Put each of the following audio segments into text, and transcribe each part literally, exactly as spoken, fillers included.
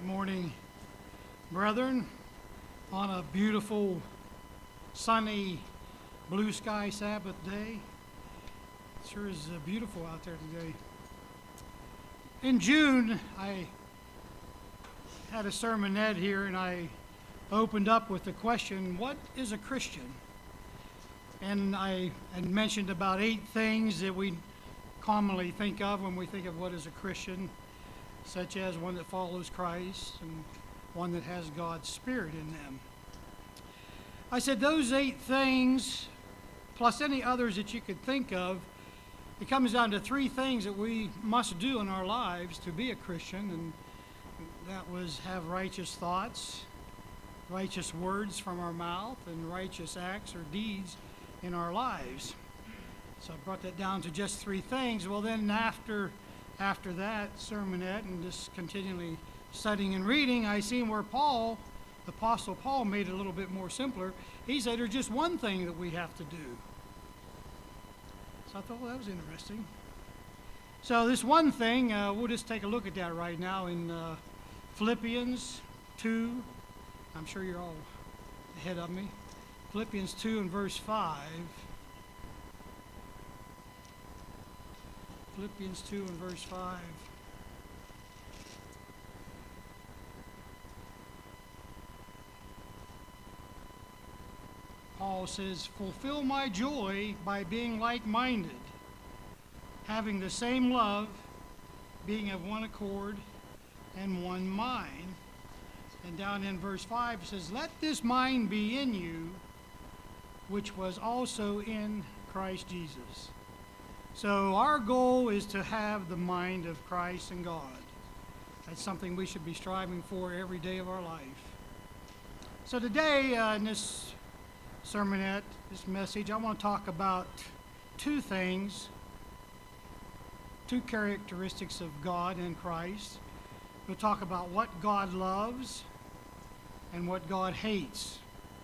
Good morning, brethren, on a beautiful, sunny, blue sky Sabbath day. It sure is uh, beautiful out there today. In June, I had a sermonette here, and I opened up with the question, what is a Christian? And I had mentioned about eight things that we commonly think of when we think of what is a Christian, such as one that follows Christ and one that has God's Spirit in them. I said those eight things, plus any others that you could think of, it comes down to three things that we must do in our lives to be a Christian, and that was have righteous thoughts, righteous words from our mouth, and righteous acts or deeds in our lives. So I brought that down to just three things. Well, then after after that sermonette and just continually studying and reading, I seen where Paul, the Apostle Paul, made it a little bit more simpler. He said there's just one thing that we have to do. So I thought, well, that was interesting. So this one thing, uh, we'll just take a look at that right now in uh, Philippians two. I'm sure you're all ahead of me. Philippians two and verse five. Philippians two and verse five. Paul says, fulfill my joy by being like-minded, having the same love, being of one accord and one mind. And down in verse five it says, let this mind be in you, which was also in Christ Jesus. So our goal is to have the mind of Christ and God. That's something we should be striving for every day of our life. So today uh, in this sermonette, this message, I want to talk about two things, two characteristics of God and Christ. We'll talk about what God loves and what God hates.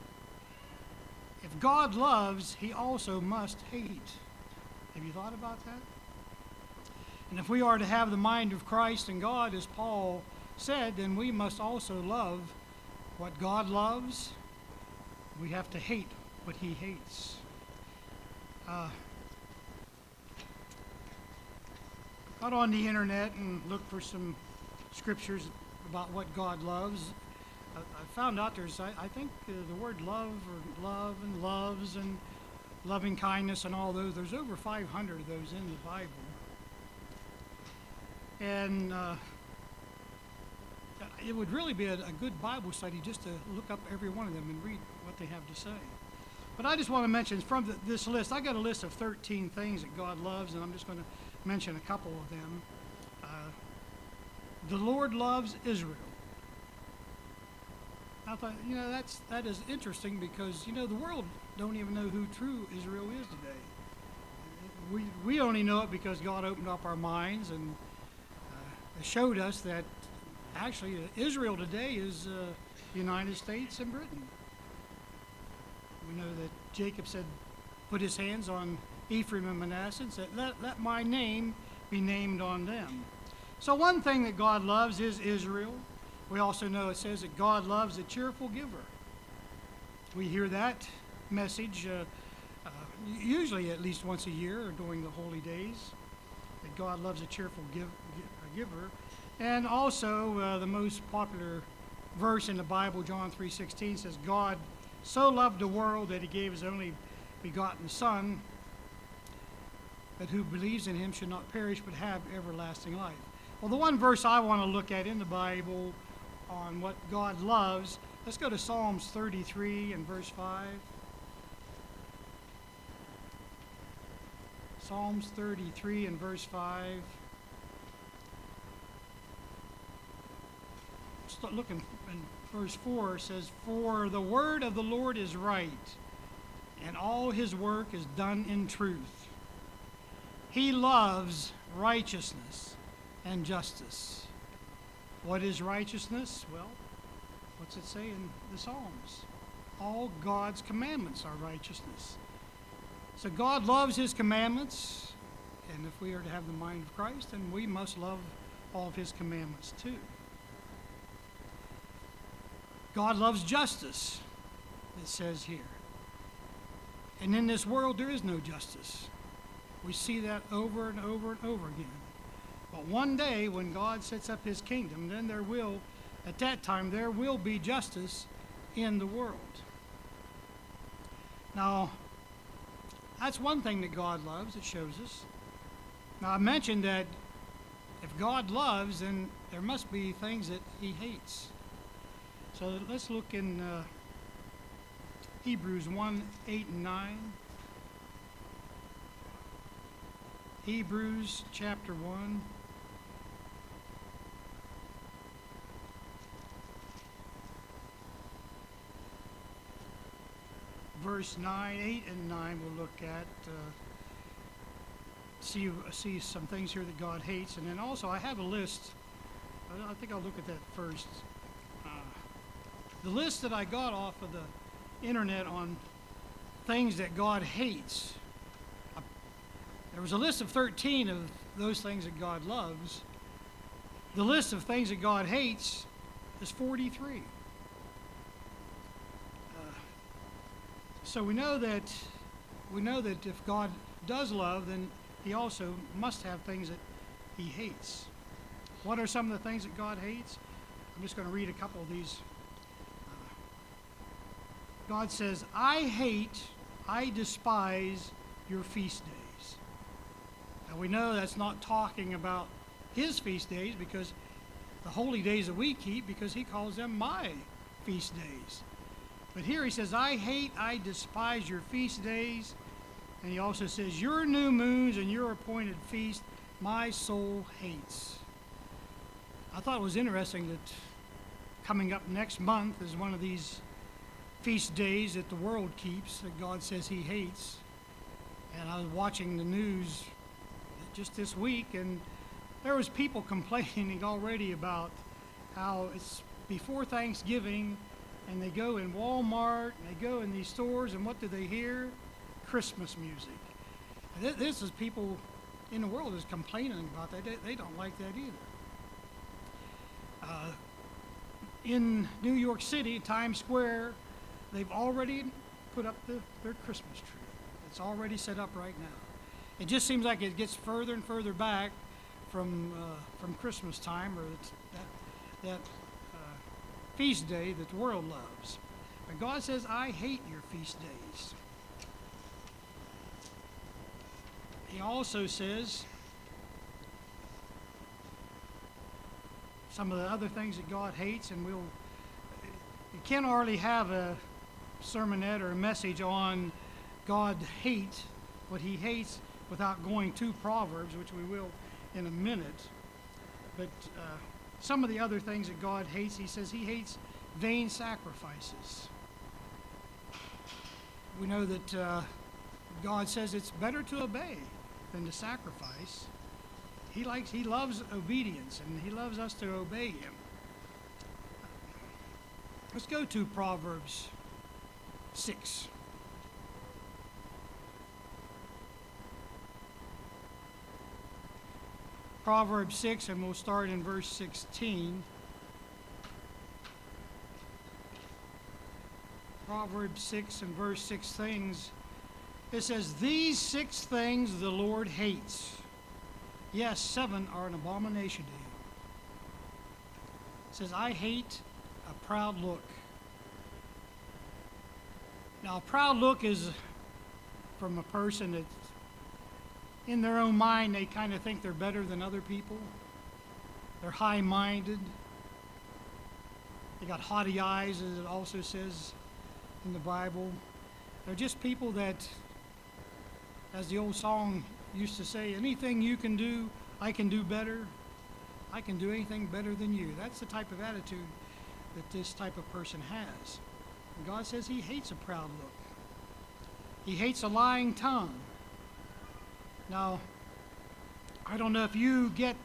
If God loves, he also must hate. Have you thought about that? And if we are to have the mind of Christ and God, as Paul said, then we must also love what God loves. We have to hate what he hates. Uh, got on the internet and looked for some scriptures about what God loves. I, I found out there's, I, I think uh, the word love or love and loves and loving kindness and all those, there's over five hundred of those in the Bible. And uh, it would really be a, a good Bible study just to look up every one of them and read what they have to say. But I just want to mention from the, this list, I got a list of thirteen things that God loves, and I'm just going to mention a couple of them. Uh, the Lord loves Israel. I thought, you know, that's that is interesting because, you know, the world don't even know who true Israel is today. We we only know it because God opened up our minds and uh, showed us that actually uh, Israel today is uh, the United States and Britain. We know that Jacob said, put his hands on Ephraim and Manasseh and said, let, let my name be named on them. So one thing that God loves is Israel. We also know it says that God loves a cheerful giver. We hear that message uh, uh, usually at least once a year or during the holy days, that God loves a cheerful give, giver. And also uh, the most popular verse in the Bible, John three sixteen, says, God so loved the world that he gave his only begotten Son, that who believes in him should not perish but have everlasting life. Well, the one verse I want to look at in the Bible on what God loves, let's go to Psalms thirty-three and verse five. Psalms thirty-three and verse five. Start looking in verse four, it says, for the word of the Lord is right, and all his work is done in truth. He loves righteousness and justice. What is righteousness? Well, what's it say in the Psalms? All God's commandments are righteousness. So God loves his commandments, and if we are to have the mind of Christ, then we must love all of his commandments too. God loves justice, it says here. And in this world, there is no justice. We see that over and over and over again. But one day, when God sets up his kingdom, then there will, at that time, there will be justice in the world. Now, that's one thing that God loves, it shows us. Now, I mentioned that if God loves, then there must be things that he hates. So let's look in uh, Hebrews one, eight, and nine. Hebrews chapter one. Verse nine, eight, and nine we'll look at. Uh, see, see some things here that God hates. And then also I have a list. I think I'll look at that first. Uh, the list that I got off of the internet on things that God hates. Uh, there was a list of thirteen of those things that God loves. The list of things that God hates is forty-three. So we know that we know that if God does love, then he also must have things that he hates. What are some of the things that God hates? I'm just going to read a couple of these. Uh, God says, I hate, I despise your feast days. Now we know that's not talking about his feast days, because the holy days that we keep, because he calls them my feast days. But here he says, I hate, I despise your feast days. And he also says, your new moons and your appointed feast, my soul hates. I thought it was interesting that coming up next month is one of these feast days that the world keeps, that God says he hates. And I was watching the news just this week, and there was people complaining already about how it's before Thanksgiving, and they go in Walmart, and they go in these stores, and what do they hear? Christmas music. And th- this is people in the world is complaining about that. They, they don't like that either. Uh, in New York City, Times Square, they've already put up the, their Christmas tree. It's already set up right now. It just seems like it gets further and further back from uh, from Christmas time, or that that feast day that the world loves. But God says, I hate your feast days. He also says some of the other things that God hates, and we'll, you can't hardly have a sermonette or a message on God hate, what he hates, without going to Proverbs, which we will in a minute. But uh, some of the other things that God hates, he says he hates vain sacrifices. We know that uh, God says it's better to obey than to sacrifice. He likes, he loves obedience, and he loves us to obey him. Let's go to Proverbs six. Proverbs six, and we'll start in verse sixteen. Proverbs six and verse six things. It says, these six things the Lord hates. Yes, seven are an abomination to him. It says, I hate a proud look. Now, a proud look is from a person that in their own mind, they kind of think they're better than other people. They're high-minded. They got haughty eyes, as it also says in the Bible. They're just people that, as the old song used to say, anything you can do, I can do better. I can do anything better than you. That's the type of attitude that this type of person has. And God says he hates a proud look. He hates a lying tongue. Now, I don't know if you get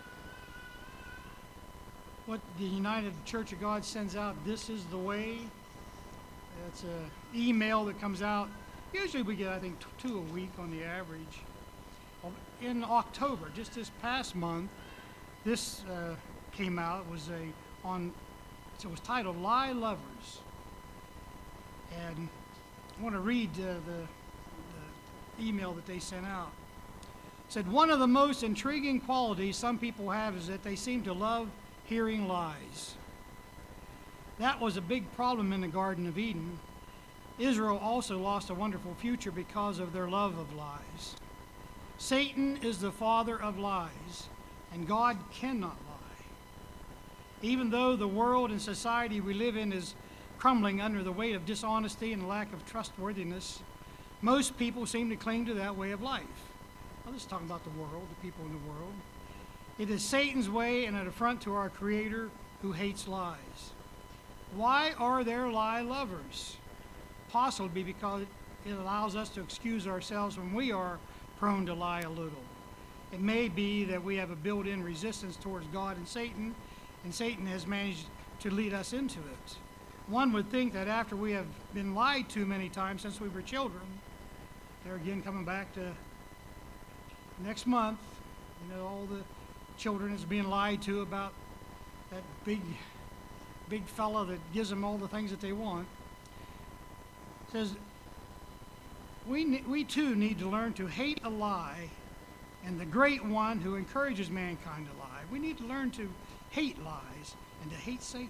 what the United Church of God sends out, this is the way. It's an email that comes out. Usually we get, I think, t- two a week on the average. In October, just this past month, this uh, came out. It was a, on So it was titled Lie Lovers. And I want to read uh, the, the email that they sent out. It said, one of the most intriguing qualities some people have is that they seem to love hearing lies. That was a big problem in the Garden of Eden. Israel also lost a wonderful future because of their love of lies. Satan is the father of lies, and God cannot lie. Even though the world and society we live in is crumbling under the weight of dishonesty and lack of trustworthiness, most people seem to cling to that way of life. I'm just talking about the world, the people in the world. It is Satan's way and an affront to our Creator who hates lies. Why are there lie lovers? Possibly because it allows us to excuse ourselves when we are prone to lie a little. It may be that we have a built-in resistance towards God and Satan, and Satan has managed to lead us into it. One would think that after we have been lied to many times since we were children, they're again coming back to next month, you know, all the children is being lied to about that big, big fella that gives them all the things that they want. It says, we, we too need to learn to hate a lie and the great one who encourages mankind to lie. We need to learn to hate lies and to hate Satan.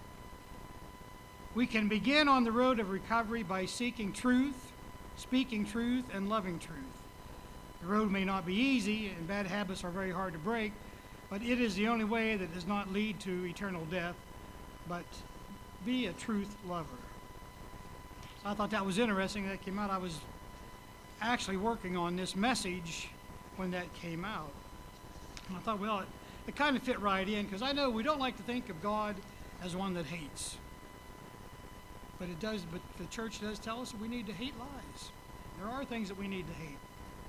We can begin on the road of recovery by seeking truth, speaking truth, and loving truth. The road may not be easy, and bad habits are very hard to break, but it is the only way that does not lead to eternal death, but be a truth lover. So I thought that was interesting. That came out. I was actually working on this message when that came out. And I thought, well, it, it kind of fit right in, because I know we don't like to think of God as one that hates. But it does, but the church does tell us that we need to hate lies. There are things that we need to hate.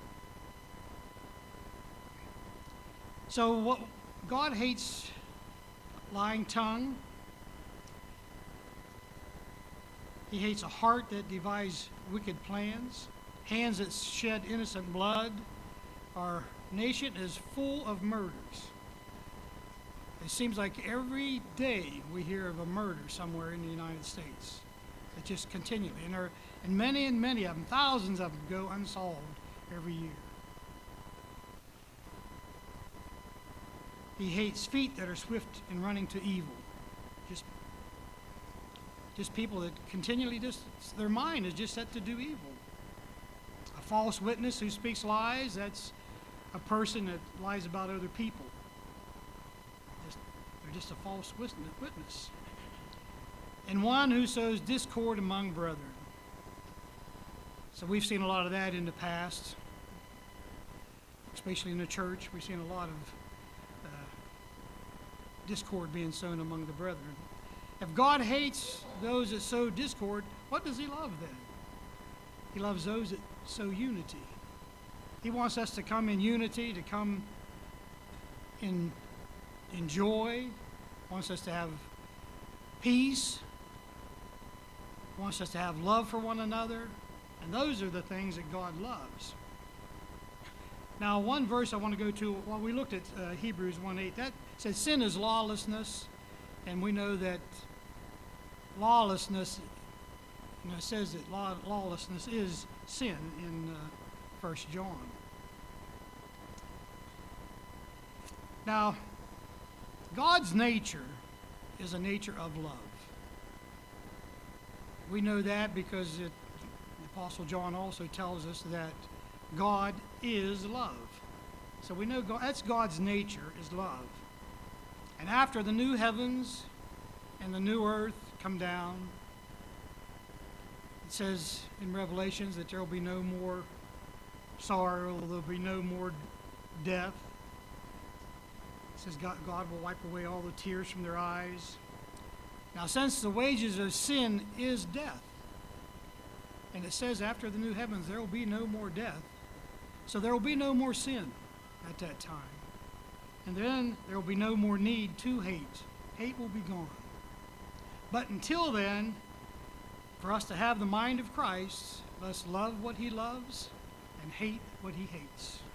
So what God hates lying tongue. He hates a heart that devises wicked plans, hands that shed innocent blood. Our nation is full of murders. It seems like every day we hear of a murder somewhere in the United States. It's just continually. And, there, and many and many of them, thousands of them, go unsolved every year. He hates feet that are swift in running to evil. Just, just people that continually just, their mind is just set to do evil. A false witness who speaks lies, that's a person that lies about other people. Just, they're just a false witness. And one who sows discord among brethren. So we've seen a lot of that in the past, especially in the church. We've seen a lot of uh, discord being sown among the brethren. If God hates those that sow discord, what does he love then? He loves those that sow unity. He wants us to come in unity, to come in, in joy, wants us to have peace, wants us to have love for one another, and those are the things that God loves. Now, one verse I want to go to, well, we looked at uh, Hebrews one eight, that says sin is lawlessness, and we know that lawlessness, you know, it says that law, lawlessness is sin in uh, First John. Now, God's nature is a nature of love. We know that because it, the Apostle John also tells us that God is love. So we know God, that's God's nature, is love. And after the new heavens and the new earth come down, it says in Revelations that there will be no more sorrow, there will be no more death. It says God, God will wipe away all the tears from their eyes. Now, since the wages of sin is death, and it says after the new heavens there will be no more death, so there will be no more sin at that time. And then there will be no more need to hate. Hate will be gone. But until then, for us to have the mind of Christ, let's love what he loves and hate what he hates.